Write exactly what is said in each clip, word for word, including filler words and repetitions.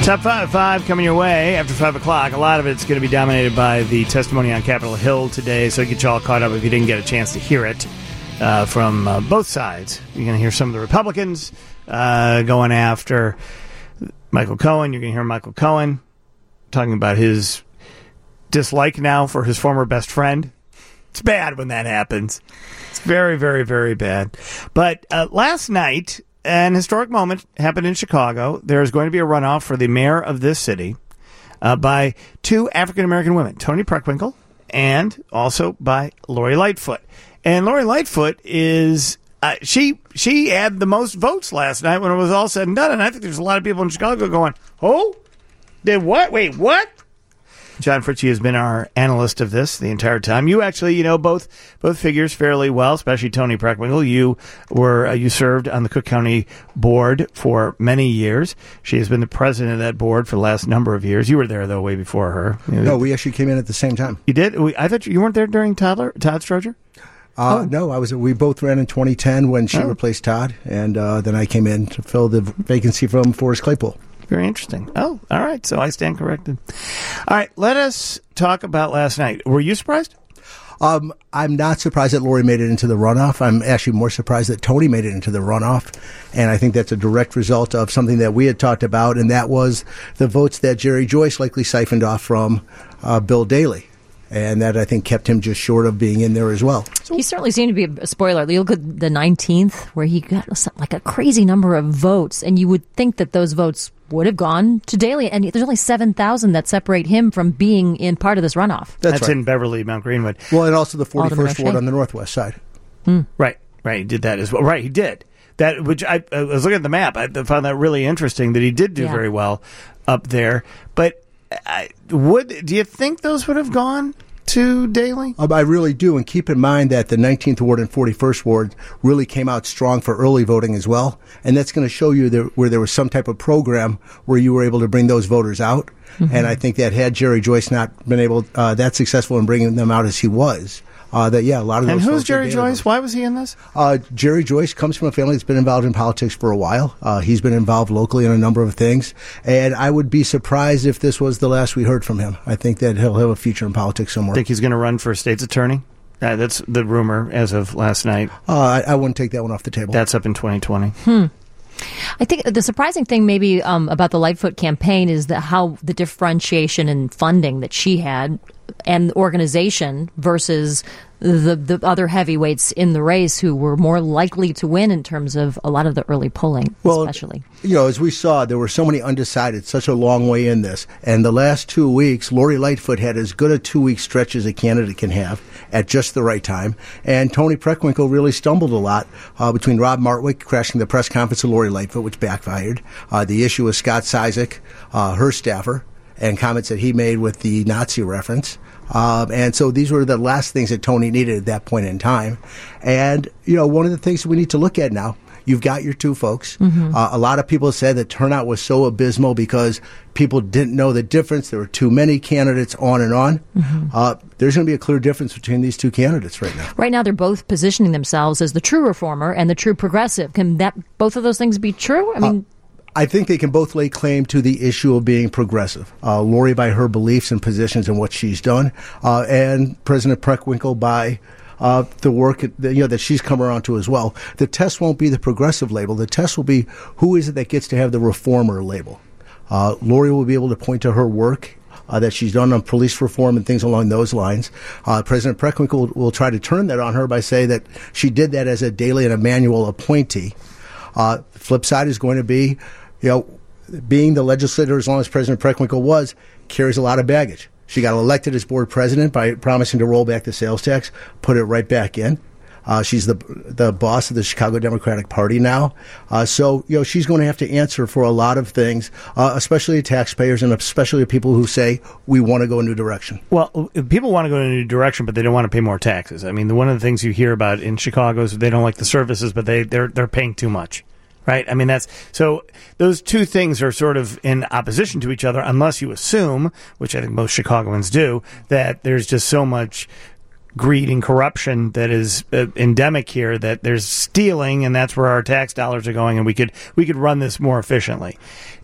Top five, five coming your way after five o'clock. A lot of it's going to be dominated by the testimony on Capitol Hill today, so get you all caught up if you didn't get a chance to hear it uh, from uh, both sides. You're going to hear some of the Republicans uh, going after Michael Cohen. You're going to hear Michael Cohen talking about his dislike now for his former best friend. It's bad when that happens. It's very, very, very bad. But uh, last night, an historic moment happened in Chicago. There is going to be a runoff for the mayor of this city uh, by two African-American women, Toni Preckwinkle and also by Lori Lightfoot. And Lori Lightfoot is, uh, she she had the most votes last night when it was all said and done. And I think there's a lot of people in Chicago going, oh, did what? Wait, what? John Fritchie has been our analyst of this the entire time. You actually, you know, both both figures fairly well, especially Toni Preckwinkle. You were uh, you served on the Cook County board for many years. She has been the president of that board for the last number of years. You were there, though, way before her. No, we actually came in at the same time. You did? We, I thought you, you weren't there during Toddler, Todd Stroger? Uh, oh. No, I was. We both ran in twenty ten when she oh. replaced Todd, and uh, then I came in to fill the vacancy from Forrest Claypool. Very interesting. Oh, all right. So I stand corrected. All right. Let us talk about last night. Were you surprised? Um, I'm not surprised that Lori made it into the runoff. I'm actually more surprised that Toni made it into the runoff. And I think that's a direct result of something that we had talked about, and that was the votes that Jerry Joyce likely siphoned off from uh, Bill Daley. And that, I think, kept him just short of being in there as well. He certainly seemed to be a spoiler. You look at the nineteenth, where he got like a crazy number of votes, and you would think that those votes would have gone to Daley. And there's only seven thousand that separate him from being in part of this runoff. That's, That's right. in Beverly, Mount Greenwood. Well, and also the forty-first ward on the northwest side. Hmm. Right, right. He did that as well. Right, he did. That, which I, I was looking at the map. I found that really interesting that he did do yeah. very well up there. But I, would do you think those would have gone to Daley? Um, I really do, and keep in mind that the nineteenth ward and forty-first ward really came out strong for early voting as well, and that's going to show you there, where there was some type of program where you were able to bring those voters out, mm-hmm. and I think that had Jerry Joyce not been able uh, that successful in bringing them out as he was, uh, that yeah, a lot of those. And who's folks Jerry Joyce? Why was he in this? Uh, Jerry Joyce comes from a family that's been involved in politics for a while. Uh, he's been involved locally in a number of things, and I would be surprised if this was the last we heard from him. I think that he'll have a future in politics somewhere. Think he's going to run for state's attorney? Uh, that's the rumor as of last night. Uh, I, I wouldn't take that one off the table. That's up in twenty twenty. Hmm. I think the surprising thing maybe um, about the Lightfoot campaign is that how the differentiation in funding that she had and organization versus the the other heavyweights in the race who were more likely to win in terms of a lot of the early polling, well, especially. You know, as we saw, there were so many undecided, such a long way in this. And the last two weeks, Lori Lightfoot had as good a two-week stretch as a candidate can have at just the right time. And Toni Preckwinkle really stumbled a lot uh, between Rob Martwick crashing the press conference of Lori Lightfoot, which backfired, uh, the issue with Scott Cizik, uh, her staffer, and comments that he made with the Nazi reference. Um, and so these were the last things that Toni needed at that point in time. And, you know, one of the things that we need to look at now, you've got your two folks. Mm-hmm. Uh, a lot of people said that turnout was so abysmal because people didn't know the difference. There were too many candidates, on and on. Mm-hmm. Uh, there's going to be a clear difference between these two candidates right now. Right now, they're both positioning themselves as the true reformer and the true progressive. Can that both of those things be true? I mean... Uh, I think they can both lay claim to the issue of being progressive. Uh, Lori by her beliefs and positions and what she's done, uh, and President Preckwinkle by uh, the work that, you know, that she's come around to as well. The test won't be the progressive label. The test will be who is it that gets to have the reformer label. Uh, Lori will be able to point to her work Uh, that she's done on police reform and things along those lines. Uh, President Preckwinkle will, will try to turn that on her by saying that she did that as a Daley and Emanuel appointee. Uh, flip side is going to be, you know, being the legislator as long as President Preckwinkle was, carries a lot of baggage. She got elected as board president by promising to roll back the sales tax, put it right back in. Uh, she's the the boss of the Chicago Democratic Party now. Uh, so, you know, she's going to have to answer for a lot of things, uh, especially taxpayers and especially people who say, we want to go a new direction. Well, people want to go in a new direction, but they don't want to pay more taxes. I mean, one of the things you hear about in Chicago is they don't like the services, but they, they're they're paying too much. Right? I mean, that's so those two things are sort of in opposition to each other, unless you assume, which I think most Chicagoans do, that there's just so much greed and corruption that is uh, endemic here, that there's stealing, and that's where our tax dollars are going, and we could we could run this more efficiently.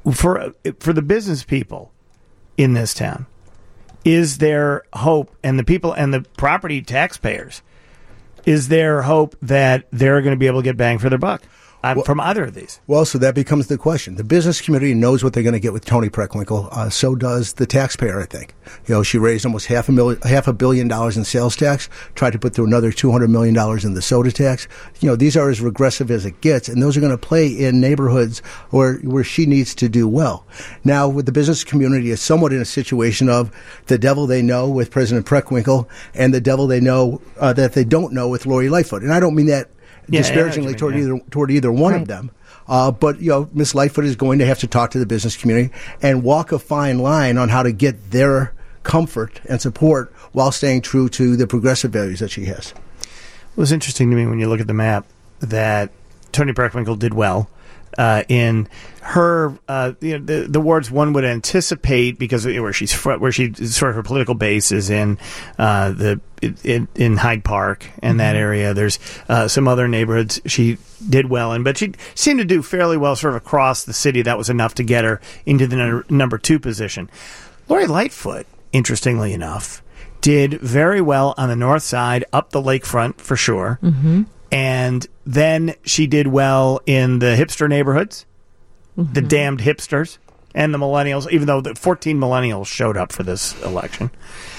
for for the business people in this town, is there hope, and the people and the property taxpayers, is there hope that they're going to be able to get bang for their buck uh, well, from either of these? Well, so that becomes the question. The business community knows what they're going to get with Toni Preckwinkle. Uh, so does the taxpayer, I think. You know, she raised almost half a million, half a billion dollars in sales tax, tried to put through another two hundred million dollars in the soda tax. You know, these are as regressive as it gets, and those are going to play in neighborhoods where where she needs to do well. Now, with the business community, is somewhat in a situation of the devil they know with President Preckwinkle and the devil they know uh, that they don't know with Lori Lightfoot. And I don't mean that yeah, disparagingly yeah, toward mean, yeah. either toward either one right. of them. Uh, but, you know, Miss Lightfoot is going to have to talk to the business community and walk a fine line on how to get their comfort and support while staying true to the progressive values that she has. It was interesting to me when you look at the map that Toni Preckwinkle did well uh, in her uh, you know, the, the wards one would anticipate, because where she's fr- where she sort of her political base is in uh, the in, in Hyde Park and mm-hmm. that area. There's uh, some other neighborhoods she did well in, but she seemed to do fairly well sort of across the city. That was enough to get her into the n- number two position. Lori Lightfoot, interestingly enough, did very well on the north side, up the lakefront for sure. Mm-hmm. And then she did well in the hipster neighborhoods, mm-hmm. the damned hipsters, and the millennials, even though the fourteen millennials showed up for this election.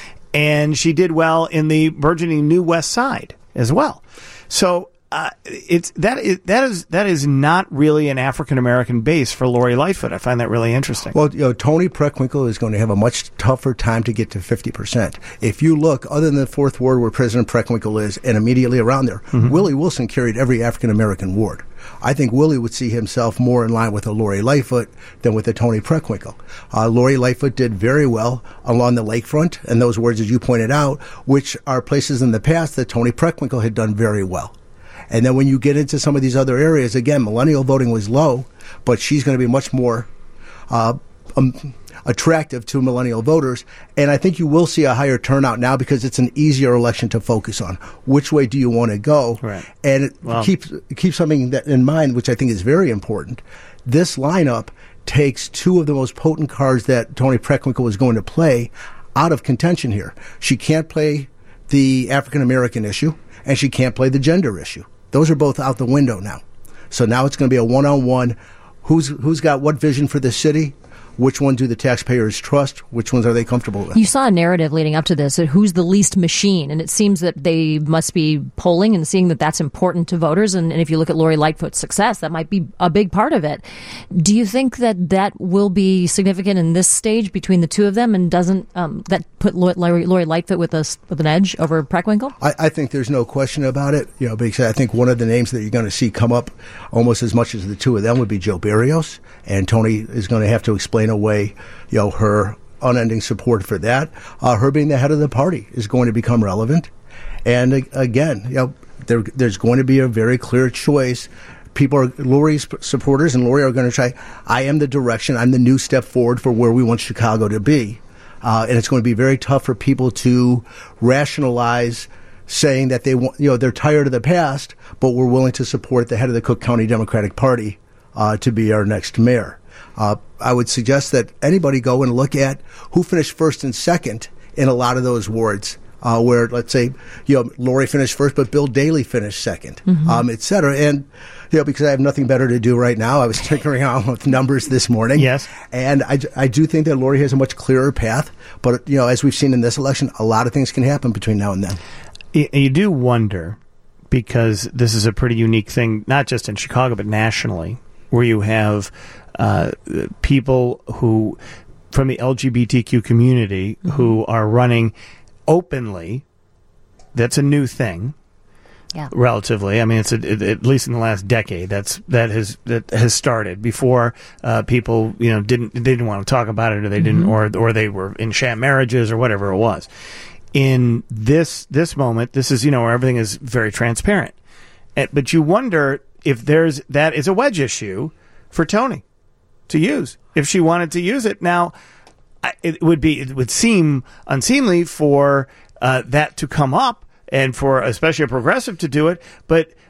And she did well in the burgeoning New West Side as well. So uh, it's that is that is that is not really an African American base for Lori Lightfoot. I find that really interesting. Well, you know, Toni Preckwinkle is going to have a much tougher time to get to fifty percent. If you look, other than the fourth ward where President Preckwinkle is, and immediately around there, mm-hmm. Willie Wilson carried every African American ward. I think Willie would see himself more in line with a Lori Lightfoot than with a Toni Preckwinkle. Uh, Lori Lightfoot did very well along the lakefront, and those wards, as you pointed out, which are places in the past that Toni Preckwinkle had done very well. And then when you get into some of these other areas, again, millennial voting was low, but she's going to be much more uh, um, attractive to millennial voters. And I think you will see a higher turnout now because it's an easier election to focus on. Which way do you want to go? Right. And it well, keep, keep something that in mind, which I think is very important. This lineup takes two of the most potent cards that Toni Preckwinkle is going to play out of contention here. She can't play the African American issue, and she can't play the gender issue. Those are both out the window now. So now it's going to be a one-on-one. Who's who's got what vision for the city? Which one do the taxpayers trust? Which ones are they comfortable with? You saw a narrative leading up to this, who's the least machine, and it seems that they must be polling and seeing that that's important to voters, and, and if you look at Lori Lightfoot's success, that might be a big part of it. Do you think that that will be significant in this stage between the two of them, and doesn't um, that put Lori, Lori Lightfoot with, a, with an edge over Preckwinkle? I, I think there's no question about it, you know, because I think one of the names that you're going to see come up almost as much as the two of them would be Jo Barrios, and Toni is going to have to explain away, you know, her unending support for that. Uh, her being the head of the party is going to become relevant. And uh, again, you know, there, there's going to be a very clear choice. People are Lori's supporters, and Lori are going to try, I am the direction, I'm the new step forward for where we want Chicago to be. Uh, and it's going to be very tough for people to rationalize saying that they want, you know, they're tired of the past, but we're willing to support the head of the Cook County Democratic Party uh, to be our next mayor. Uh, I would suggest that anybody go and look at who finished first and second in a lot of those wards, uh, where, let's say, you know, Lori finished first, but Bill Daley finished second, mm-hmm. um, et cetera. And, you know, because I have nothing better to do right now, I was tinkering around with numbers this morning. Yes. And I, I do think that Lori has a much clearer path. But, you know, as we've seen in this election, a lot of things can happen between now and then. You do wonder, because this is a pretty unique thing, not just in Chicago, but nationally, where you have uh, people who, from the L G B T Q community, mm-hmm. who are running openly. That's a new thing, yeah. relatively. I mean, it's a, it, at least in the last decade that's that has that has started. Before, uh, people you know didn't they didn't want to talk about it, or they didn't, mm-hmm. or or they were in sham marriages or whatever it was. In this this moment, this is you know where everything is very transparent, and, but you wonder if there's that is a wedge issue for Toni to use if she wanted to use it. Now, it would be it would seem unseemly for uh, that to come up, and for especially a progressive to do it. But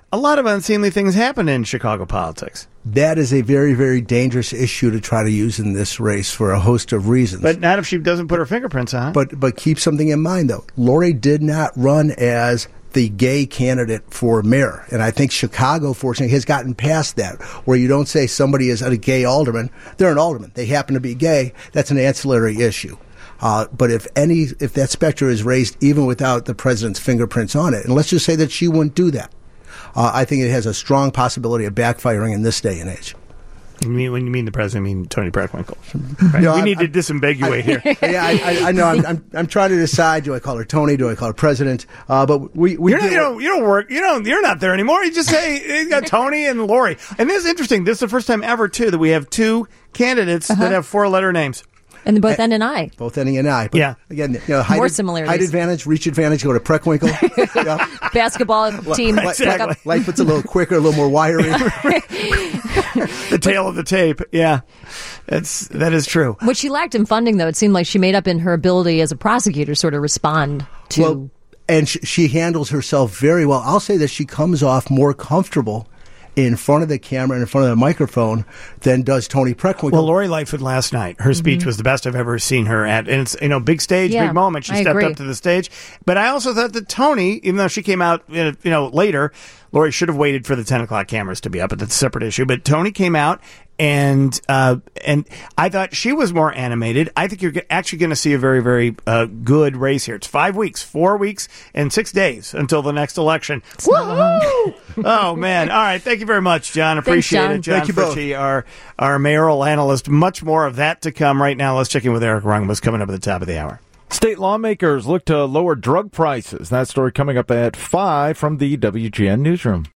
a lot of unseemly things happen in Chicago politics. That is a very, very dangerous issue to try to use in this race for a host of reasons. But not if she doesn't put her fingerprints on it. But, but keep something in mind, though. Lori did not run as the gay candidate for mayor. And I think Chicago, fortunately, has gotten past that, where you don't say somebody is a gay alderman. They're an alderman. They happen to be gay. That's an ancillary issue. Uh, but if any, if that specter is raised even without the president's fingerprints on it, and let's just say that she wouldn't do that, uh, I think it has a strong possibility of backfiring in this day and age. You mean, when you mean the president, you mean Tony Preckwinkle. Right? No, we I, need I, to disambiguate I, here. Yeah, I, I, I know. I'm, I'm, I'm trying to decide: do I call her Tony? Do I call her President? Uh, but we, we you're not, you don't, you don't work. You don't. You're not there anymore. You just say you got Tony and Lori. And this is interesting. This is the first time ever, too, that we have two candidates uh-huh. that have four-letter names. And both N and I. Both N and I. But yeah. Again, you know, height, more similarities. Height advantage, reach advantage, go to Preckwinkle. Yeah. Basketball team. Exactly. Lightfoot's a little quicker, a little more wiry. The tail of the tape. Yeah. That's, that is true. What she lacked in funding, though, it seemed like she made up in her ability as a prosecutor to sort of respond to. Well, and sh- she handles herself very well. I'll say that she comes off more comfortable in front of the camera and in front of the microphone than does Tony Preckwinkle. Well, Lori Lightfoot last night, her speech mm-hmm. was the best I've ever seen her at. And it's, you know, big stage, yeah, big moment. She I stepped agree. up to the stage. But I also thought that Tony, even though she came out, you know, later, Lori should have waited for the ten o'clock cameras to be up, but that's a separate issue. But Tony came out, and uh, and I thought she was more animated. I think you're actually going to see a very, very uh, good race here. It's five weeks, four weeks, and six days until the next election. Woo! Oh, man. All right. Thank you very much, John. Appreciate Thanks, John. it. John Thank you both. Fritchie, our, our mayoral analyst. Much more of that to come right now. Let's check in with Eric Rungmus coming up at the top of the hour. State lawmakers look to lower drug prices. That story coming up at five from the W G N Newsroom.